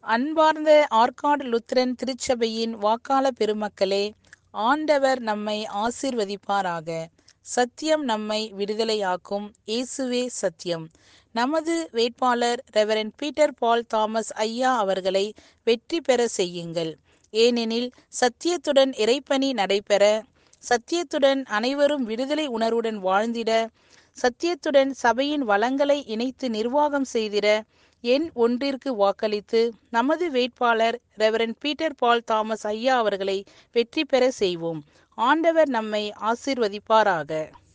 அன்பார்ந்த ஆற்காடு லுத்திரன் திருச்சபையின் வாக்காள பெருமக்களே, ஆண்டவர் நம்மை ஆசீர்வதிப்பாராக. சத்தியம் நம்மை விடுதலையாக்கும். இயேசுவே சத்தியம். நமது வேட்பாளர் ரெவரண்ட் பீட்டர் பால் தாமஸ் ஐயா அவர்களை வெற்றி பெற செய்யுங்கள். ஏனெனில் சத்தியத்துடன் இறைப்பணி நடைபெற, சத்தியத்துடன் அனைவரும் விடுதலை உணர்வுடன் வாழ்ந்திட, சத்தியத்துடன் சபையின் வளங்களை இணைத்து நிர்வாகம் செய்திட எண் 1 வாக்களித்து நமது வேட்பாளர் ரெவரண்ட் பீட்டர் பால் தாமஸ் ஐயா அவர்களை வெற்றி பெற செய்வோம். ஆண்டவர் நம்மை ஆசீர்வதிப்பாராக.